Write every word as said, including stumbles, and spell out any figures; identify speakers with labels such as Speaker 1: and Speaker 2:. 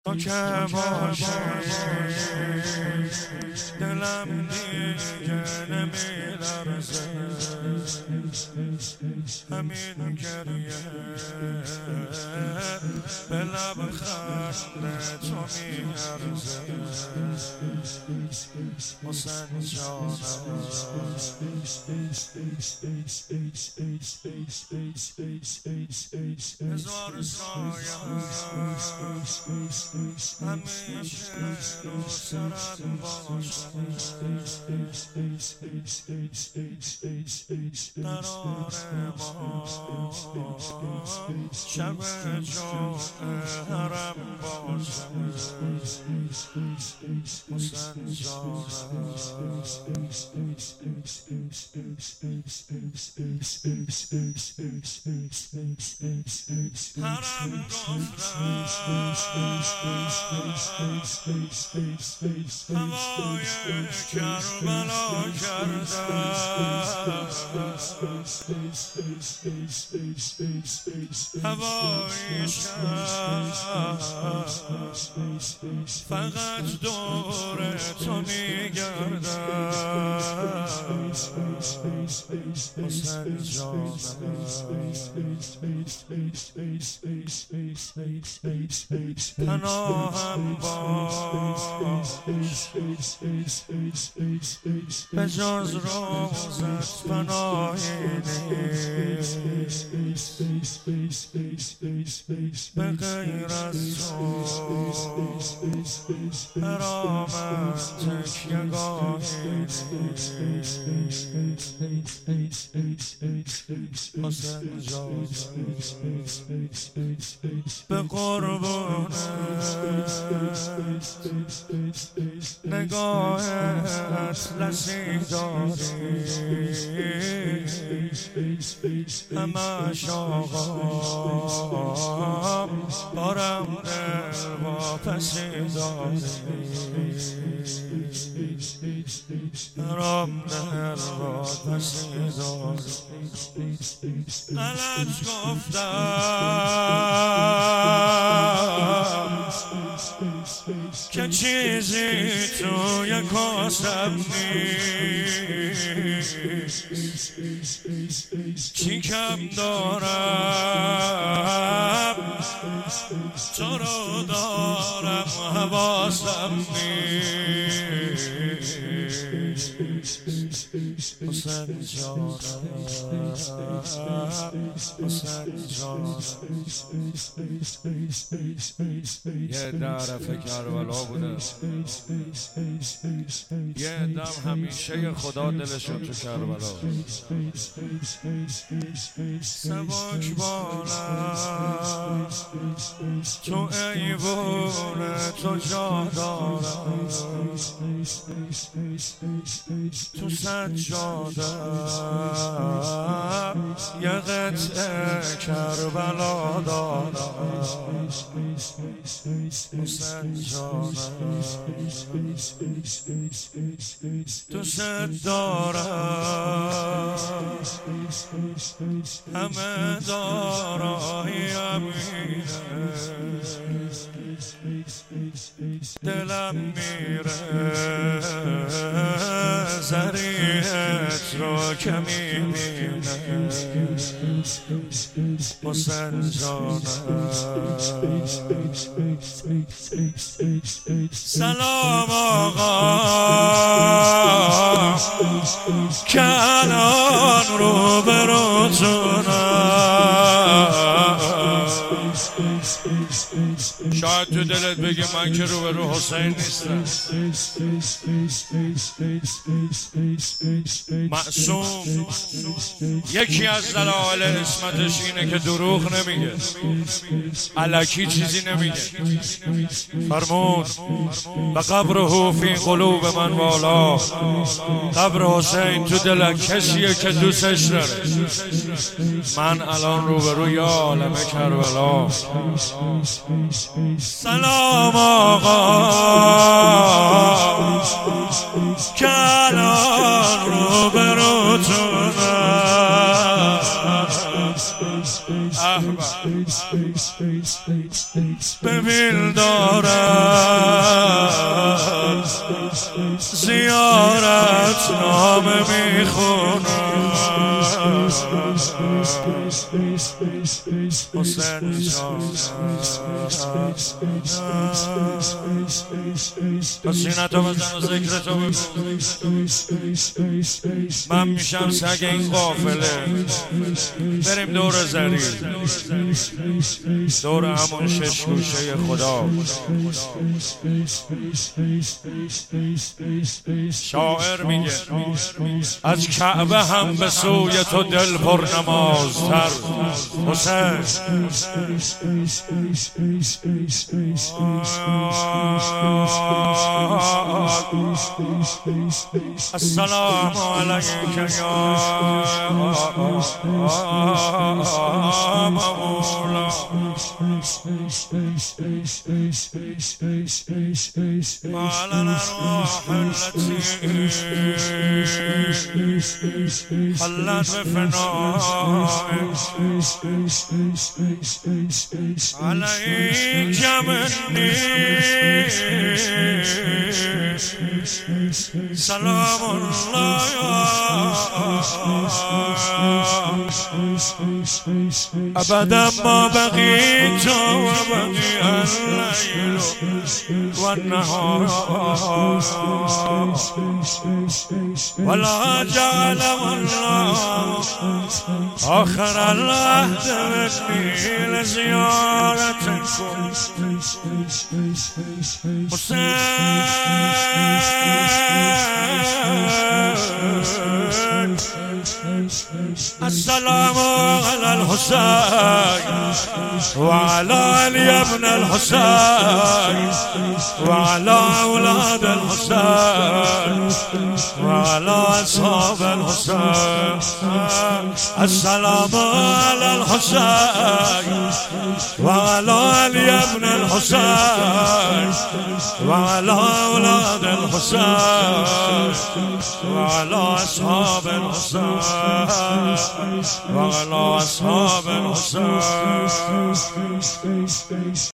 Speaker 1: که باشه دلم دیگه نمیلرزه، همین گریه به لب خنده تو میارزه. حسین جانم هزار سایه همیشه رو سرت باشه، قرار ما شب جوهرم باشه. حسین جانم حرم گفتم هوای کربلا کردم، هوای شب فقط دور تو میگردم. حسین جانم پناهم باش به جز روزت پناهی نیست، به غیر از تو برامن تکیه گاهی نیست. حسین جانم به قربونت نگاه اطلسی داری، همش آقام بارم دل واپسی داری، برام دل واپسی داری. غلط گفتم که چیزی توی کاسم نیست، چی کم دارم تو رو دارم حواسم نیست. حسین جانم حسین جانم یه درف کربلا بوده، یه دم همیشه خدا دلشون تو کربلا. سبک بالم تو ایوون تو جا دارم، تو سجادم یه قطعه کربلا دارم. حسین جانم دوست دارم، همه داراییم اینه، دلم میره زریعت رو که میبینه. حسین جانم سلام آقا که الان رو بروتونم، شاید تو دلت بگی من که رو به رو حسین نیستم. معصوم یکی از دلایل اسمتش اینه که دروغ نمیگه، الکی چیزی نمیگه. فرمود و قبره فی قلوب من والا، قبر حسین تو دل کسیه که دوستش داره. من الان روبروی عالم کربلا. سلام آقا که الان روبروتونم، ببین دارم حسین سینتو بزن و ذکرتو بگو. من میشم سگ این قافله، بریم دور زریر، دور همون شش گوشه خدا. شاعر میگه از کعبه هم به سوی تو دل پر نمازتر. حسین السلام علیک یا مولا وعلى الأرواح التي حلت بفنائك عليك مني سلام الله أبدا ما بقيت وبقي الليل والنهار ولا جعل الله آخر العهد مني لزيارتكم. حسين السلام على الحسين وعلى علي بن الحسين وعلى أولاد الحسين وعلى أصحاب الحسين. السلام على الحسين وعلى علي بن الحسين وعلى أولاد الحسين وعلى أصحاب الحسين وعلى أصحاب الحسين.